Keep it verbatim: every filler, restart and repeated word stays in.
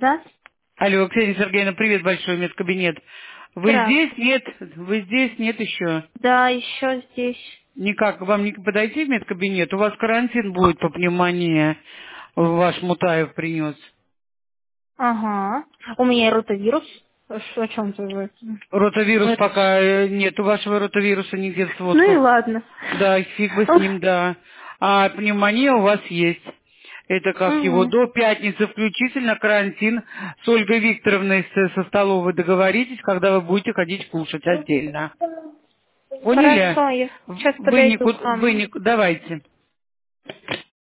Да? Алло, Ксения Сергеевна, привет большой, медкабинет. Вы здесь? Здравствуйте. Нет? Вы здесь? Нет еще? Да, еще здесь. Никак, вам не подойти в медкабинет? У вас карантин будет по пневмонии. Ваш Мутаев принес. Ага. У меня и ротавирус. Ш- О чем ты вы? Ротавирус Это ж- пока э, нет. У вашего ротавируса нигде в Ну и сводках. ладно. Да, фиг бы с Ух. ним, да. А пневмония у вас есть. Это как его Мгм. до пятницы включительно карантин с Ольгой Викторовной со, со столовой договоритесь, когда вы будете ходить кушать отдельно. Поняли? Хорошо, я сейчас Вы подойду никуда, к вы вам. никуда, давайте.